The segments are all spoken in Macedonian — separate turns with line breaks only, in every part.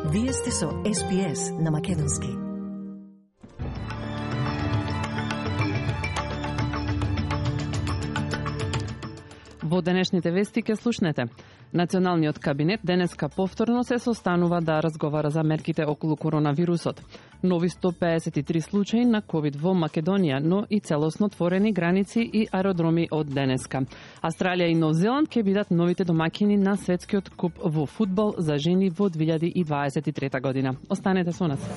Вие сте со SPS на Македонски.
Во денешните вести ке слушнете. Националниот кабинет денеска повторно се состанува да разговара за мерките околу коронавирусот. Нови 153 случаи на ковид во Македонија, но и целосно отворени граници и аеродроми од денеска. Австралија и Нов Зеланд ке бидат новите домаќини на светскиот куп во фудбал за жени во 2023 година. Останете со нас.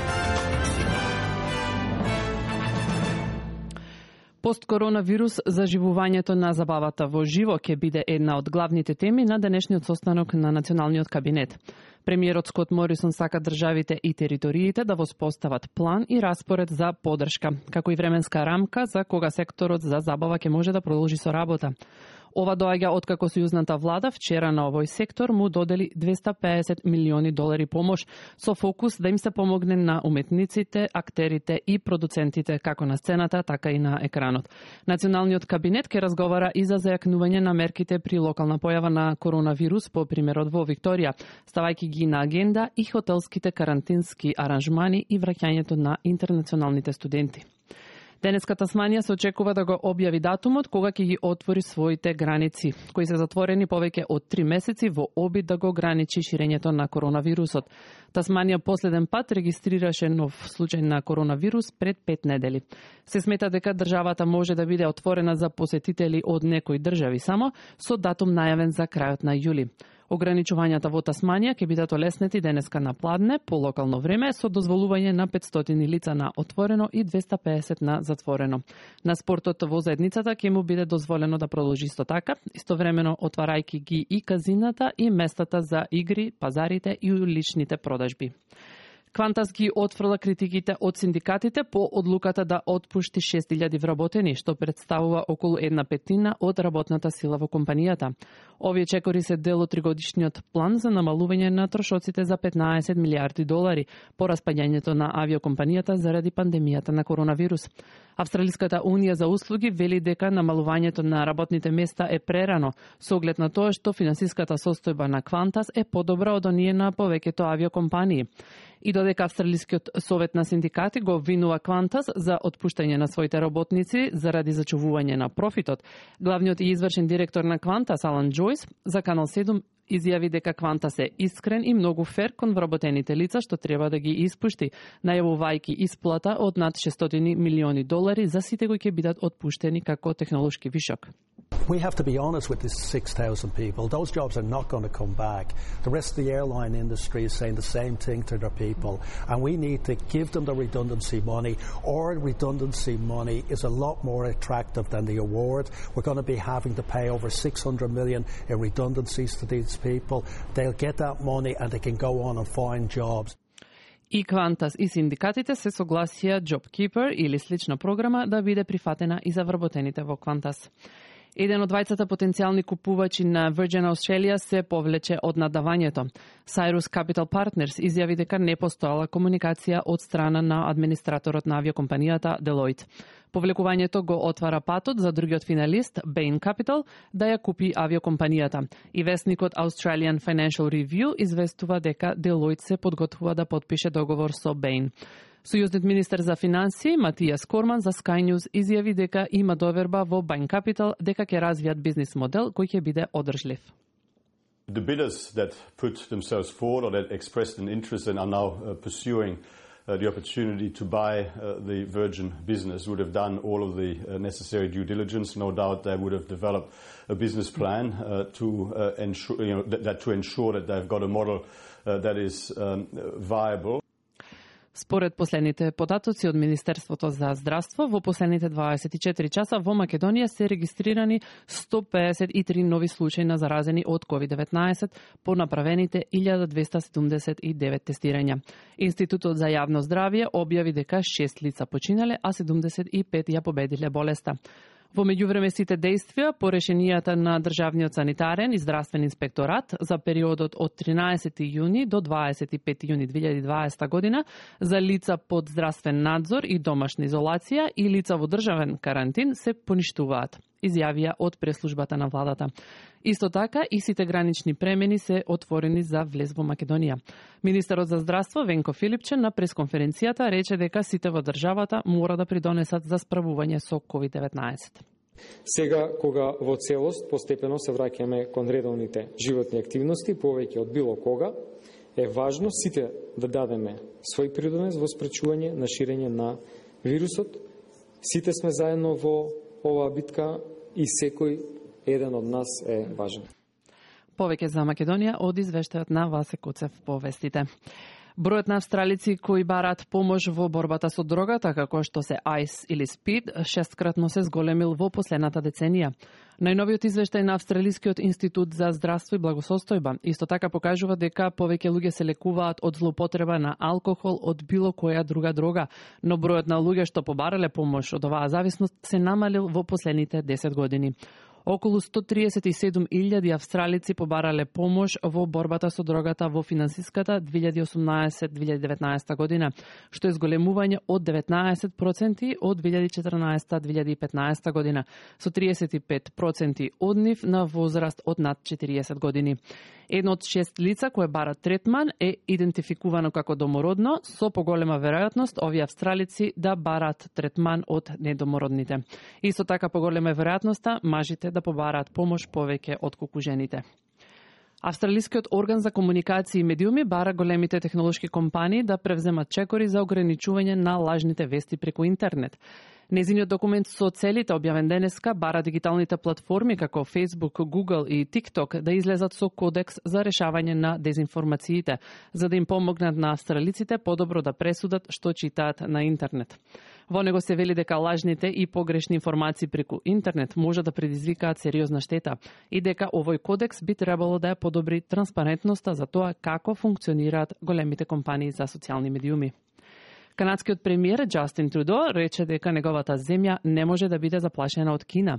Посткоронавирус, заживувањето на забавата во живо ќе биде една од главните теми на денешниот состанок на Националниот кабинет. Премиерот Скот Морисон сака државите и териториите да воспостават план и распоред за поддршка, како и временска рамка за кога секторот за забава ќе може да продолжи со работа. Ова доаѓа откако сојузната влада вчера на овој сектор му додели $250 милиони помош со фокус да им се помогне на уметниците, актерите и продуцентите како на сцената, така и на екранот. Националниот кабинет ќе разговара и за зајакнување на мерките при локална појава на коронавирус по примерот во Викторија, ставајќи ги на агенда и хотелските карантински аранжмани и враќањето на интернационалните студенти. Денеска Тасманија се очекува да го објави датумот кога ќе ги отвори своите граници, кои се затворени повеќе од 3 месеци во обид да го ограничи ширењето на коронавирусот. Тасманија последен пат регистрираше нов случај на коронавирус пред 5 недели. Се смета дека државата може да биде отворена за посетители од некои држави само со датум најавен за крајот на јули. Ограничувањата во Тасманија ќе бидат олеснети денеска на пладне по локално време со дозволување на 500 лица на отворено и 250 на затворено. На спортот во заедницата ќе му биде дозволено да продолжи исто така, истовремено отварајќи ги и казината и местата за игри, пазарите и уличните продажби. Квантас ги отфрла критиките од синдикатите по одлуката да отпушти 6000 вработени, што представува околу 1/5 од работната сила во компанијата. Овие чекори се дел од тригодишниот план за намалување на трошоците за $15 милиарди по распаѓањето на авиокомпанијата заради пандемијата на коронавирус. Австралиската унија за услуги вели дека намалувањето на работните места е прерано, со оглед на тоа што финансиската состојба на Квантас е подобра од оние на повеќето авиокомпании. И додека Австралискиот совет на синдикати го обвинува Квантас за отпуштање на своите работници заради зачувување на профитот, главниот и извршен директор на Квантас, Алан Джойс, за Канал 7 изјави дека Квантас е искрен и многу фер кон вработените лица што треба да ги испушти, најавувајќи исплата од над $600 милиони за сите кои ќе бидат отпуштени како технолошки вишок.
We have to be honest with these 6,000 people. Those jobs are not going to come back. The rest of the airline industry is saying the same thing to their people. And we need to give them the redundancy money. Our redundancy money is a lot more attractive than the award. We're going to be having to pay over $600 million in redundancies to these people. They'll get that money and they can go on and find jobs.
И Квантас и синдикатите се согласија JobKeeper или слична програма да биде прифатена и за вработените во Квантас. Еден од двајцата потенцијални купувачи на Virgin Australia се повлече од надавањето. Cyrus Capital Partners изјави дека не постоела комуникација од страна на администраторот на авиокомпанијата Deloitte. Повлекувањето го отвара патот за другиот финалист, Bain Capital, да ја купи авиокомпанијата. И весникот Australian Financial Review известува дека Deloitte се подготвува да подпише договор со Bain. Сојузниот министер за финансии Матијас Корман за Sky News изјави дека има доверба во Bain Capital дека ќе развијат бизнис модел кој ќе биде одржлив.
The bidders that put themselves forward or that expressed an interest and are now pursuing the opportunity to buy the Virgin business would have done all of the necessary due diligence. No doubt they would have developed a business plan to ensure that they've got a model that is viable.
Според последните податоци од Министерството за здравство, во последните 24 часа во Македонија се регистрирани 153 нови случаи на заразени од COVID-19 по направените 1279 тестирања. Институтот за јавно здравје објави дека 6 лица починале, а 75 ја победиле болеста. Во меѓувреме сите действија по решенијата на Државниот санитарен и здравствен инспекторат за периодот од 13 јуни до 25 јуни 2020 година за лица под здравствен надзор и домашна изолација и лица во државен карантин се поништуваат. изјавија од преслужбата на владата. Исто така и сите гранични премени се отворени за влез во Македонија. Министерот за здравство Венко Филипче на пресконференцијата рече дека сите во државата мора да придонесат за справување со COVID-19.
Сега, кога во целост постепено се враќаме кон редовните животни активности, повеќе од било кога, е важно сите да дадеме свој придонес во спречување на ширење на вирусот. Сите сме заедно во оваа битка и секој еден од нас е важен.
Повеќе за Македонија од извештајот на Васе Куцев по вестите. Бројот на австралици кои бараат помош во борбата со дрогата, како што се айс или спид, 6-кратно се зголемил во последната деценија. Најновиот извештај на Австралискиот институт за здравство и благосостојба исто така покажува дека повеќе луѓе се лекуваат од злоупотреба на алкохол од било која друга дрога, но бројот на луѓе што побарале помош од оваа зависност се намалил во последните 10 години. Околу 137.000 австралици побарале помош во борбата со дрогата во финансиската 2018-2019 година, што е зголемување од 19% од 2014-2015 година, со 35% од нив на возраст од над 40 години. Едно од 6 лица кое барат третман е идентификувано како домородно, со поголема веројатност овие австралици да барат третман од недомородните. Исто така поголема е веројатноста мажите да побараат помош повеќе отколку жените. Австралискиот орган за комуникација и медиуми бара големите технолошки компании да превземат чекори за ограничување на лажните вести преку интернет. Незиниот документ со целите објавен денеска бара дигиталните платформи како Facebook, Google и TikTok да излезат со кодекс за решавање на дезинформациите, за да им помогнат на австралиците подобро да пресудат што читаат на интернет. Во него се вели дека лажните и погрешни информации преку интернет може да предизвикаат сериозна штета и дека овој кодекс би требало да ја подобри транспарентноста за тоа како функционираат големите компании за социјални медиуми. Канадскиот премиер Џастин Трудо рече дека неговата земја не може да биде заплашена од Кина.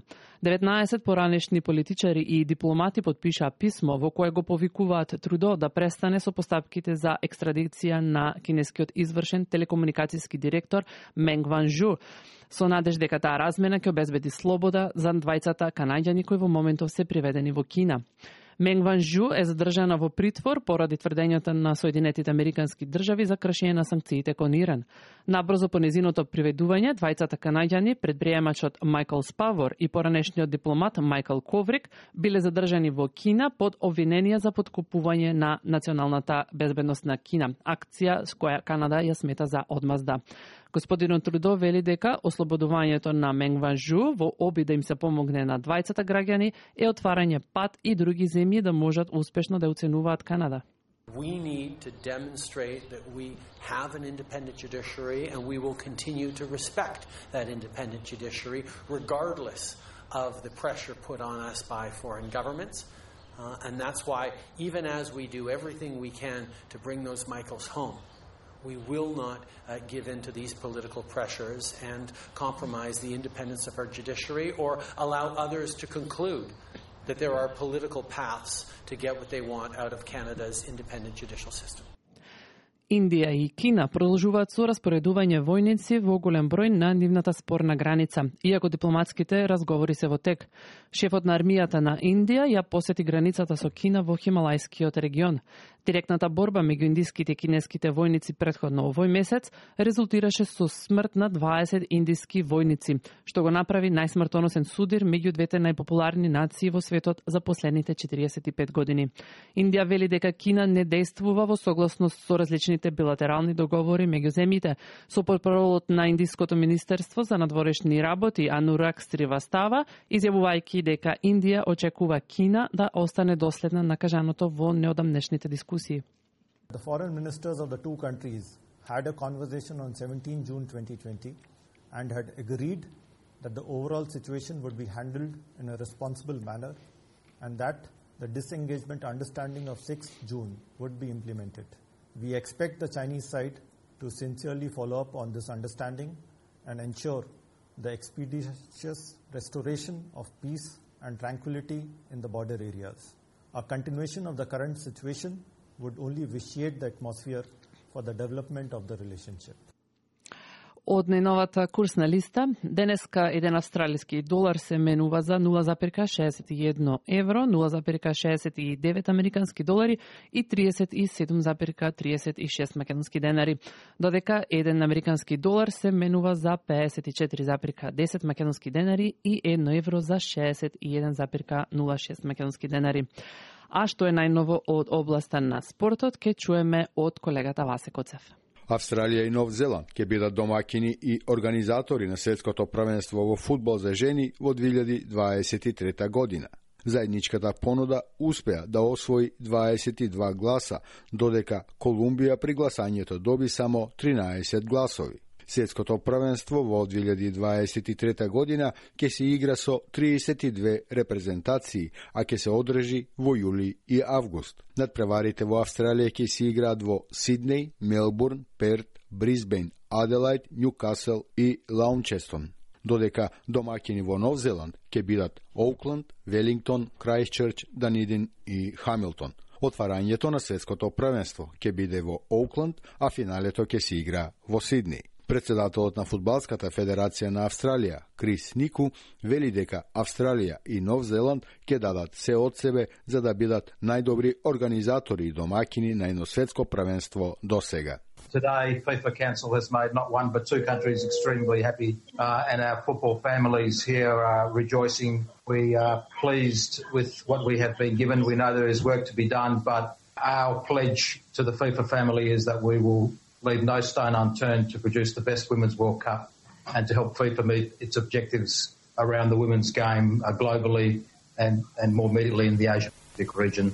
19 поранешни политичари и дипломати подпишаа писмо во кое го повикуваат Трудо да престане со постапките за екстрадиција на кинескиот извршен телекомуникацијски директор Менг Ванжу, со надеж дека таа размена ќе обезбеди слобода за двајцата канаѓани кои во моментов се приведени во Кина. Менг Ванжу е задржана во притвор поради тврдењата на Соединетите Американски држави за кршење на санкциите кон Иран. Набрзо по незиното приведување, двајцата канаѓани, предприемачот Майкл Спавор и поранешниот дипломат Майкл Коврик, биле задржани во Кина под обвиненија за поткупување на националната безбедност на Кина, акција с која Канада ја смета за одмазда. Господинот Трудо вели дека ослободувањето на Менг Ванжу во обид да им се помогне на двајцата граѓани е отварање пат и други земји да можат успешно да оценуваат Канада.
We need to demonstrate that we have an independent judiciary and we will continue to respect that independent judiciary regardless of the pressure put on us by foreign governments. And that's why even as we do everything we can to bring those Michaels home, we will not give in to these political pressures and compromise the independence of our judiciary or allow others to conclude that there are political paths to get what they want out of Canada's independent judicial system.
Индија и Кина продолжуваат со распоредување војници во голем број на нивната спорна граница, иако дипломатските разговори се во тек. Шефот на армијата на Индија ја посети границата со Кина во Хималајскиот регион. Директната борба меѓу индиските и кинеските војници претходно овој месец резултираше со смрт на 20 индиски војници, што го направи најсмртоносен судир меѓу двете најпопуларни нации во светот за последните 45 години. Индија вели дека Кина не действува во согласност со различните билатерални договори меѓу земјите, со портпаролот на Индиското министерство за надворешни работи Анурак Сривастава, изјавувајќи дека Индија очекува Кина да остане доследна на кажаното во неодамнешните дискусии.
The foreign ministers of the two countries had a conversation on 17 June 2020 and had agreed that the overall situation would be handled in a responsible manner and that the disengagement understanding of 6 June would be implemented. We expect the Chinese side to sincerely follow up on this understanding and ensure the expeditious restoration of peace and tranquility in the border areas. A continuation of the current situation would only vitiate the atmosphere for the development of the relationship.
Од најновата курсна листа, денеска еден австралиски долар се менува за 0,61 евро, 0,69 американски долари и 37,36 македонски денари, додека еден американски долар се менува за 54,10 македонски денари и 1 евро за 61,06 македонски денари. А што е најново од областа на спортот, ке чуеме од колегата Васе Коцев.
Австралија и Нов Зеланд ќе бидат домакини и организатори на светското првенство во фудбал за жени во 2023 година. Заедничката понуда успеа да освои 22 гласа, додека Колумбија при гласањето доби само 13 гласови. Светското првенство во 2023 година ќе се игра со 32 репрезентации, а ќе се одржи во јули и август. Надпреварите во Австралија ќе се играат во Сиднеј, Мелбурн, Перт, Брисбен, Аделајд, Њукасел и Лаунчестон. Додека домакини во Нов Зеланд ќе бидат Оукланд, Велингтон, Крајстчерч, Данидин и Хамилтон. Отварањето на светското првенство ќе биде во Оукланд, а финалето ќе се игра во Сиднеј. Председателот на Фудбалската федерација на Австралија, Крис Нику, вели дека Австралија и Нов Зеланд ќе дадат се од себе за да бидат најдобри организатори и домакини на едно светско првенство до сега.
Today, FIFA Council has made not one but two countries extremely happy, and our football families here are rejoicing. We are pleased with what we have been given. We know there is work to be done, but our pledge to the FIFA family is that we will leave no stone unturned to produce the best Women's World Cup and to help FIFA meet its objectives around the women's game globally and more immediately in the Asia-Pacific region.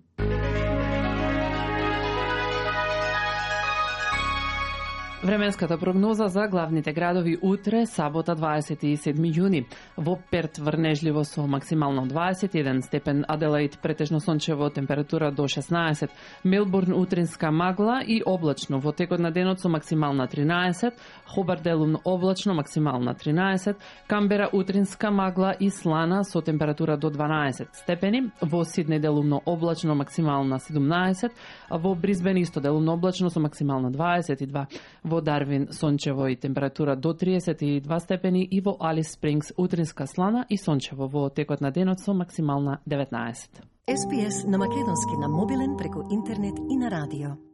Временската прогноза за главните градови утре, сабота 27 јуни. Во Перт врнежливо со максимално 21 степен, Аделаид претежно сончево, температура до 16, Мелбурн утринска магла и облачно, во текот на денот со максимална 13, Хобарт делумно облачно, максимална 13, Камбера утринска магла и слана со температура до 12 степени, во Сиднеј делумно облачно, максимална 17, во Брисбен исто делумно облачно со максимална 22, во Дарвин сончево и температура до 32 степени и во Алис Спрингс утринска слана и сончево во текот на денот со максимална 19.
SPS на македонски на мобилен преку интернет и на радио.